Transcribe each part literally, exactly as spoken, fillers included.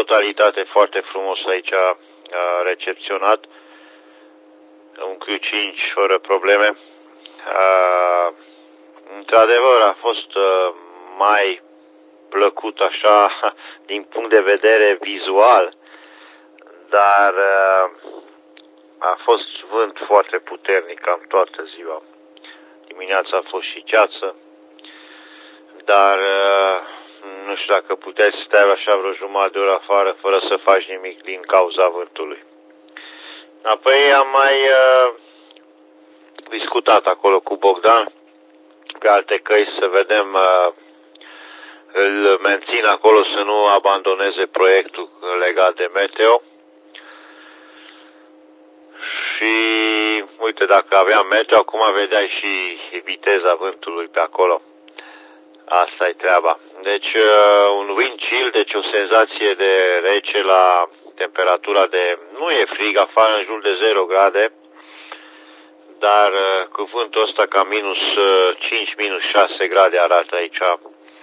totalitate foarte frumos aici a recepționat. Un Q cinci fără probleme. Într-adevăr a fost mai plăcut așa din punct de vedere vizual, dar a fost vânt foarte puternic cam toată ziua. Dimineața a fost și ceață, dar nu știu dacă puteai să stai așa vreo jumătate de oră afară fără să faci nimic din cauza vântului. Apoi am mai uh, discutat acolo cu Bogdan pe alte căi să vedem, uh, îl mențin acolo să nu abandoneze proiectul legat de meteo. Și uite, dacă aveam meteo, acum vedeai și viteza vântului pe acolo. Asta e treaba. Deci uh, un wind chill, deci o senzație de rece la temperatura de, nu e frig afară, în jur de zero grade, dar uh, cu vântul ăsta ca minus cinci, minus șase grade arată aici uh,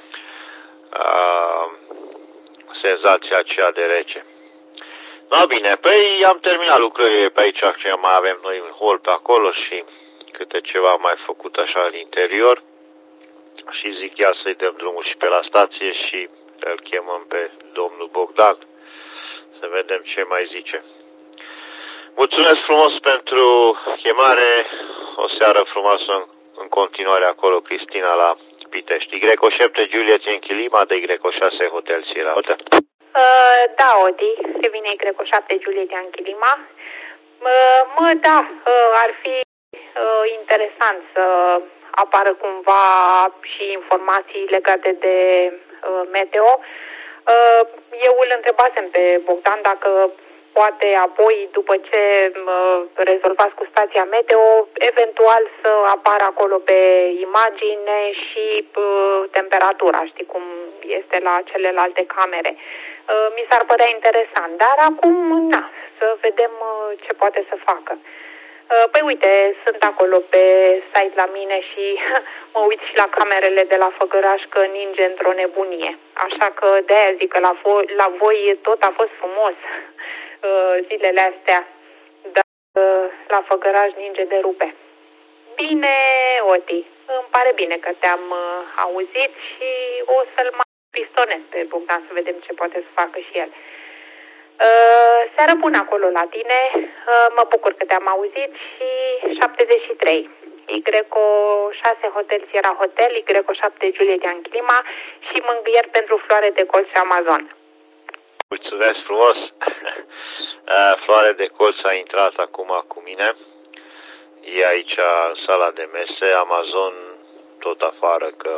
senzația aceea de rece. Da, bine, păi am terminat lucrările pe aici, ce mai avem noi un hol pe acolo și câte ceva mai făcut așa în interior. Și zic ia să-i dăm drumul și pe la stație și îl chemăm pe domnul Bogdan să vedem ce mai zice. Mulțumesc frumos pentru chemare, o seară frumoasă în, în continuare acolo, Cristina, la Pitești. Y șapte Juliet Yankee Lima de Y șase Hotel Sierra Hotel. Uh, da, Odi, se vine Y șapte Juliet Yankee Lima. Uh, mă, da, uh, ar fi uh, interesant să apară cumva și informații legate de uh, meteo. Uh, eu îl întrebasem pe Bogdan dacă poate apoi, după ce uh, rezolvați cu stația meteo, eventual să apară acolo pe imagine și uh, temperatura, știi cum este la celelalte camere. Uh, mi s-ar părea interesant, dar acum, na, să vedem uh, ce poate să facă. Păi uite, sunt acolo pe site la mine și mă uit și la camerele de la Făgăraș că ninge într-o nebunie. Așa că de-aia zic că la voi, la voi tot a fost frumos zilele astea, dar la Făgăraș ninge de rupe. Bine, Oti, îmi pare bine că te-am auzit și o să-l mai pistonez pe Bogdan să vedem ce poate să facă și el. Uh, seară bună acolo la tine, uh, mă bucur că te-am auzit și șaptezeci și trei Y șase Hotel Sierra Hotel, Y șapte Juliet Yankee Lima și mângâieri pentru Floare de Colț și Amazon. Mulțumesc frumos! Floare de Colț a intrat acum cu mine, e aici în sala de mese, Amazon tot afară că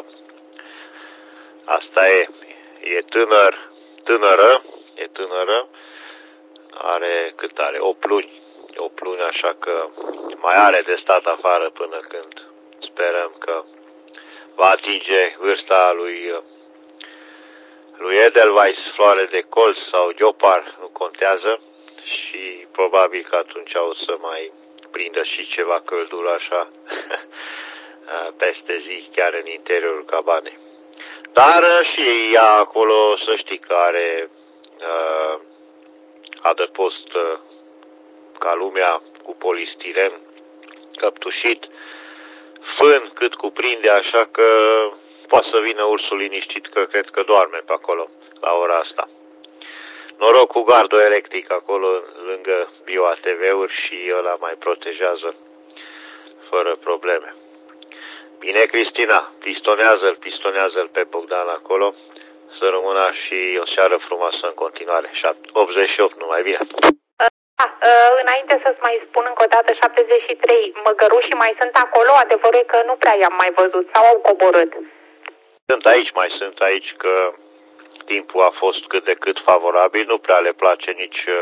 asta e, e tânăr, tânără, e tânără, are, cât are, opt luni, opt luni, așa că mai are de stat afară până când sperăm că va atinge vârsta lui, lui Edelweiss, Floare de Colț sau Giopar, nu contează, și probabil că atunci o să mai prindă și ceva căldură așa peste zi, chiar în interiorul cabanei. Dar și ea acolo, să știi că are uh, adăpost uh, ca lumea cu polistiren căptușit, fân cât cuprinde, așa că poate să vină ursul liniștit, că cred că doarme pe acolo la ora asta. Noroc cu gardul electric acolo lângă BioA T V-uri și ăla mai protejează fără probleme. Bine, Cristina, pistonează-l, pistonează-l pe Bogdan acolo, să rămână și o seară frumoasă în continuare. optzeci și opt, numai bine. Da, înainte să-ți mai spun încă o dată șaptezeci și trei, măgărușii mai sunt acolo? Adevărul e că nu prea i-am mai văzut sau au coborât? Sunt aici, mai sunt aici, că timpul a fost cât de cât favorabil, nu prea le place nici uh,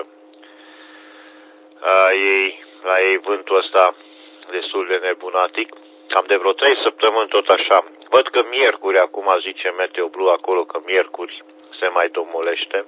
ei, la ei vântul ăsta destul de nebunatic. Cam de vreo trei săptămâni tot așa. Văd că miercuri, acum zice Meteo Blue acolo că miercuri se mai domolește.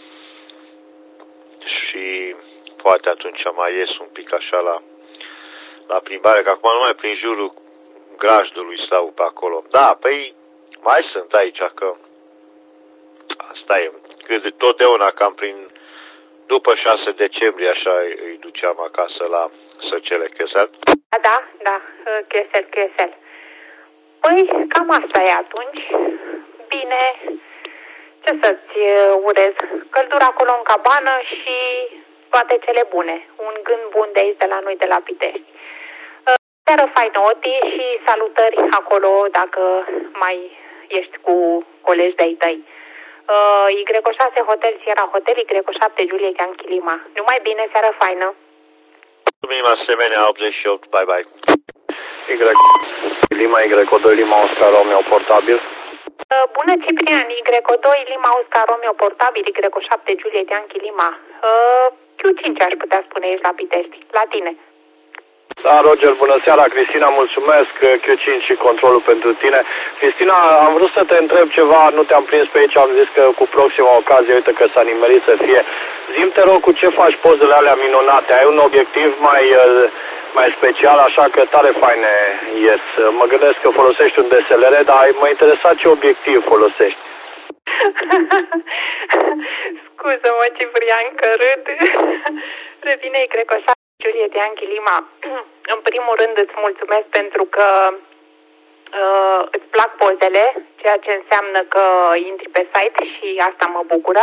Și poate atunci mai ies un pic așa la, la plimbare, că acum numai prin jurul grajdului stau pe acolo. Da, păi mai sunt aici, că asta e cât totdeauna, cam prin după șase decembrie, așa îi duceam acasă la Săcele Chesel. Da, da, da, Chesel, Chesel. Păi, cam asta e atunci. Bine, ce să-ți urez? Căldură acolo în cabană și toate cele bune. Un gând bun de aici, de la noi, de la Pitești. Seară faină, Oti, și salutări acolo dacă mai ești cu colegi de-ai tăi. Uh, Y șase Hotel Sierra Hotel, Y șapte Juliet Yankee Lima. Numai bine, seară faină. Mulțumim asemenea, optzeci și opt, bye bye. Y Lima, Y doi Lima Oscar Romeo portabil. Uh, bună, Ciprian, Y doi Lima Oscar Romeo portabil, Y șapte Juliet Yankee Lima. Uh, Q cinci aș putea spune aici la Pitești, la tine. Da, Roger, bună seara, Cristina, mulțumesc, Q cinci și controlul pentru tine. Cristina, am vrut să te întreb ceva, nu te-am prins pe aici, am zis că cu proxima ocazie, uite că s-a nimerit să fie. Zi-mi, te rog, cu ce faci pozele alea minunate? Ai un obiectiv mai, mai special, așa că tare faine ies. Mă gândesc că folosești un D S L R, dar m-a interesat ce obiectiv folosești. Scuză-mă, Ciprian, că râd. Revine, cred că așa. Juliet Yankee Lima, în primul rând îți mulțumesc pentru că uh, îți plac pozele, ceea ce înseamnă că intri pe site și asta mă bucură.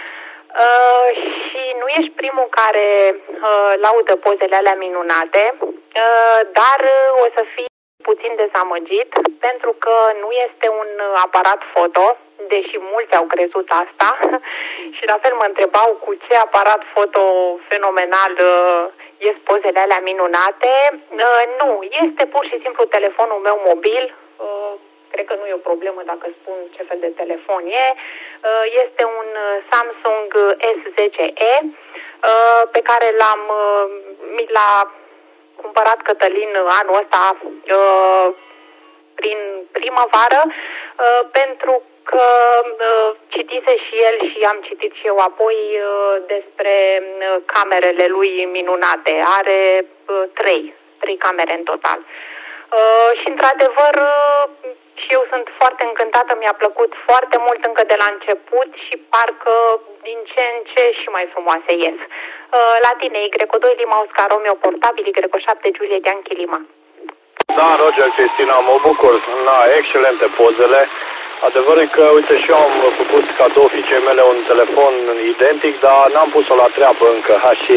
Uh, și nu ești primul care uh, laudă pozele alea minunate, uh, dar o să fii puțin dezamăgit pentru că nu este un aparat foto, deși mulți au crezut asta și la fel mă întrebau cu ce aparat foto fenomenal uh, ies pozele alea minunate. Uh, nu, este pur și simplu telefonul meu mobil. Uh, cred că nu e o problemă dacă spun ce fel de telefon e. Uh, este un Samsung S zece e uh, pe care l-am uh, mi l-a cumpărat Cătălin anul ăsta uh, prin primăvară uh, pentru că uh, citise și el și am citit și eu apoi uh, despre uh, camerele lui minunate. Are uh, trei, trei camere în total. Uh, și într-adevăr uh, și eu sunt foarte încântată, mi-a plăcut foarte mult încă de la început și parcă din ce în ce și mai frumoase ies. Uh, la tine, Y doi Lima Oscar Romeo portabil, Y șapte Juliet Yankee Lima. Da, Roger, Cristina, mă bucur. Na, excelente pozele. Adevărul e că, uite, și eu am făcut cadou fiicei mele un telefon identic, dar n-am pus-o la treabă încă. Ha, și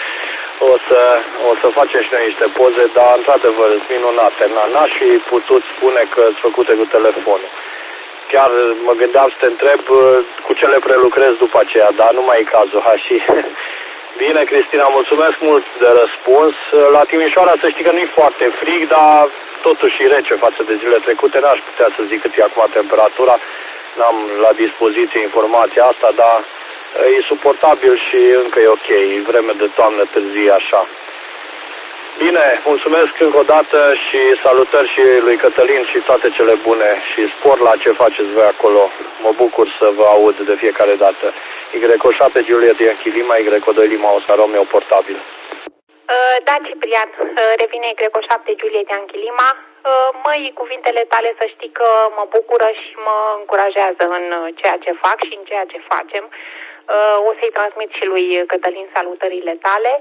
o să, o să facem și noi niște poze, dar, într-adevăr, sunt minunate. N-aș fi putut spune că sunt făcute cu telefonul. Chiar mă gândeam să te întreb cu ce le prelucrez după aceea, dar nu mai e cazul. Ha, și bine, Cristina, mulțumesc mult de răspuns. La Timișoara să știi că nu e foarte frig, dar totuși e rece față de zilele trecute. N-aș putea să zic cât e acum temperatura. N-am la dispoziție informația asta, dar e suportabil și încă e ok. E vreme de toamnă târzie așa. Bine, mulțumesc încă o dată și salutări și lui Cătălin și toate cele bune și spor la ce faceți voi acolo. Mă bucur să vă aud de fiecare dată. Y șapte Juliet Yankee Lima, Y doi Lima Oscar Romeo portabil. Uh, da, Ciprian, uh, revine Y șapte Juliet Yankee Lima. Uh, măi, cuvintele tale să știi că mă bucură și mă încurajează în ceea ce fac și în ceea ce facem. Uh, o să-i transmit și lui Cătălin salutările tale.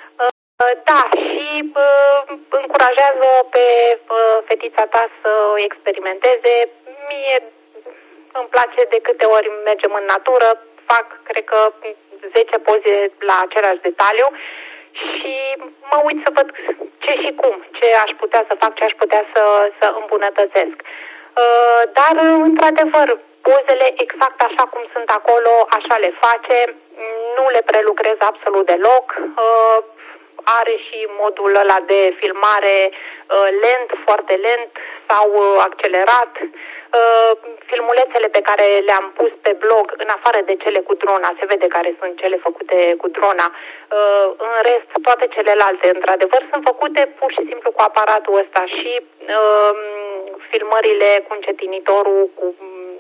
Da, și uh, încurajează pe uh, fetița ta să experimenteze. Mie îmi place de câte ori mergem în natură, fac, cred că, zece poze la același detaliu și mă uit să văd ce și cum, ce aș putea să fac, ce aș putea să, să îmbunătățesc. Uh, dar, într-adevăr, pozele exact așa cum sunt acolo, așa le face, nu le prelucrez absolut deloc. Uh, Are și modul ăla de filmare uh, lent, foarte lent sau uh, accelerat. Uh, filmulețele pe care le-am pus pe blog, în afară de cele cu drona, se vede care sunt cele făcute cu drona. Uh, în rest, toate celelalte, într-adevăr, sunt făcute pur și simplu cu aparatul ăsta și uh, filmările cu încetinitorul, cu,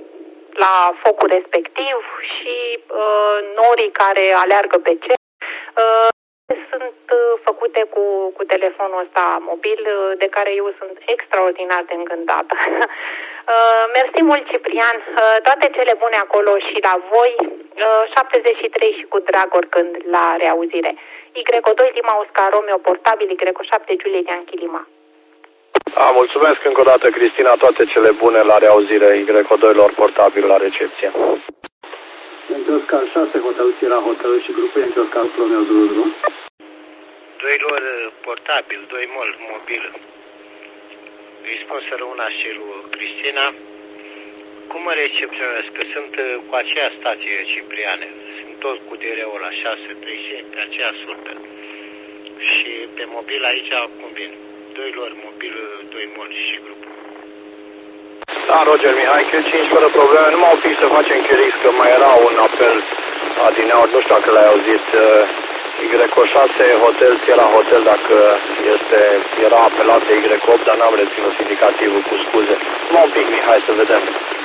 la focul respectiv și uh, norii care aleargă pe cer. Uh, sunt făcute cu, cu telefonul ăsta mobil, de care eu sunt extraordinar de încântată. Mersi mult, Ciprian, toate cele bune acolo și la voi, șaptezeci și trei și cu drag oricând la reauzire. Y doi Lima Oscar Romeo portabil, Y șapte Juliet Yankee Lima. A, mulțumesc încă o dată, Cristina, toate cele bune la reauzire, Y doi-lor portabil la recepție. Yankee Oscar șase, Hotel Sierra Hotel și grupul Yankee Oscar Romeo Zulu Zulu. Doi-lor portabil, doi mol mobil. Îi spun să rămână și lui Cristina. Cum mă recepționez? Că sunt cu aceea stație Cipriane. Sunt tot cu D R-ul la șase trei și pe aceea surtă. Și pe mobil aici cum vin? Doi-lor mobil, doi mol și grupul. Da, Roger Mihai, Q cinci fără probleme. Nu m-au pic să facem Chirix, că mai era un apel adineauri, nu știu dacă l-ai auzit. Y șase Hotel Sierra Hotel, dacă este, era apelat de Y opt, dar n-am reținut indicativul, cu scuze. M-au pic, Mihai, să vedem.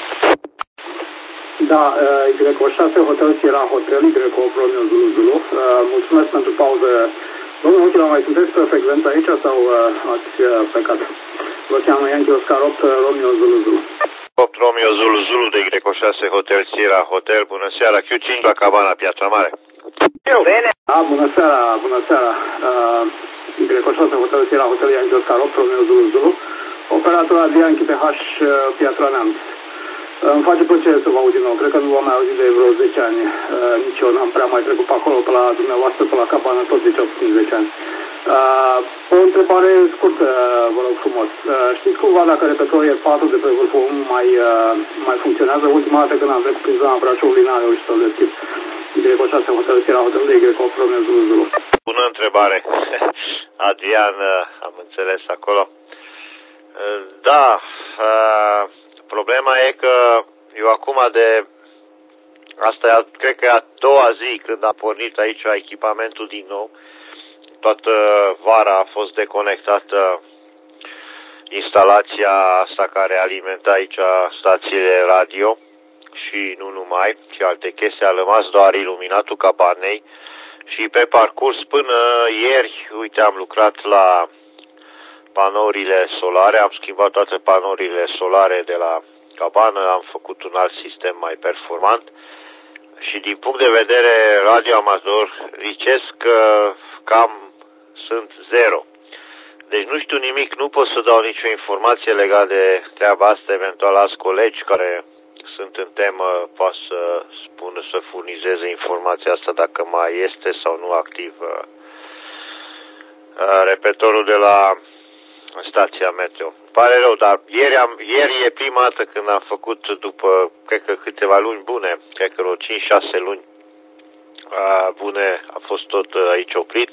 Da, Y șase Hotel Sierra Hotel, Y opt Romeo Zulu Zulu. Mulțumesc pentru pauză. Domnul Ochila, mai sunteți pe frecvență aici sau ați plecat? Vă cheamă Yankee Oscar opt Romeo Zulu Zulu. opt Romeo Zulu Zulu de Y șase Hotel Sierra Hotel. Bună seara, Q cinci la Cabana, Piața Mare. Bine. Da, bună seara, bună seara. Uh, Y șase Hotel Sierra Hotel Yankee Oscar opt Romeo Zulu Zulu. Operator Adrian P H, Piatra Neamț. Îmi face plăcere să vă aud din nou. Cred că nu v-am mai auzit de vreo zece ani. Uh, nici eu n-am prea mai trecut pe acolo, pe la dumneavoastră, pe la Cabana, tot de cel puțin zece ani. Uh, o întrebare scurtă, vă rog frumos. Uh, știți cumva dacă repetorul patru de pe vârful unu mai, uh, mai funcționează? Ultima dată când am trecut prin zona Brașovului n-am reușit să-l deschid. Y șase Hotel Sierra Hotel de Y opt Romeo Zulu Zulu. Bună întrebare. Adrian, am înțeles acolo. Da, problema e că eu acum de... Asta e, cred că e a doua zi când a pornit aici echipamentul din nou. Toată vara a fost deconectată instalația asta care alimenta aici stațiile radio și nu numai, și alte chestii. A rămas doar iluminatul cabanei și pe parcurs până ieri, uite, am lucrat la panourile solare, am schimbat toate panourile solare de la cabană, am făcut un alt sistem mai performant și din punct de vedere radioamator zicesc că cam sunt zero. Deci nu știu nimic, nu pot să dau nicio informație legată de treaba asta, eventual alți colegi care sunt în temă poate să spună, să furnizeze informația asta dacă mai este sau nu activ repetorul de la stația meteo. Pare rău, dar ieri, am, ieri e prima dată când am făcut, după, cred că câteva luni bune, cred că vreo cinci șase luni bune, a fost tot aici oprit.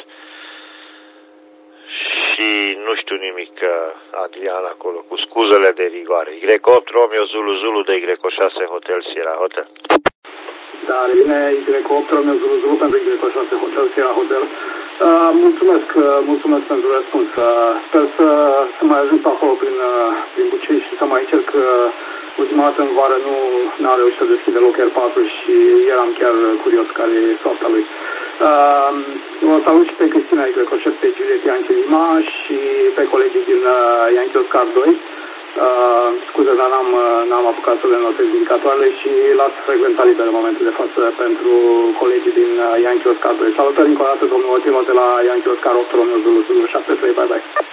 Și nu știu nimic, Adrian, acolo, cu scuzele de rigoare. Y opt Romeo Zulu Zulu de Y șase Hotel Sierra Hotel. Da, revine Y opt Romeo Zulu Zulu pentru Y șase Hotel Sierra Hotel. Uh, mulțumesc, uh, mulțumesc pentru răspuns. Uh, sper să, să mai ajung pe acolo prin, uh, prin Bucei și să mai încerc. Uh, ultima dată în vară nu n-am reușit să deschid deloc R patru și eram chiar curios care e soarta lui. Uh, o salut și pe Cristina Y șapte Juliet Yankee Lima și pe colegii din uh, Yankee Oscar doi. Uh, scuze, dar n-am, n-am apucat să le notez indicatoarele și las frecvența liberă în momentul de față pentru colegii din uh, Yankee Oscar doi. Salutări încă o dată, domnul Otilo, de la Yankee Oscar opt Romeo Zulu Zulu șapte trei, bye bye.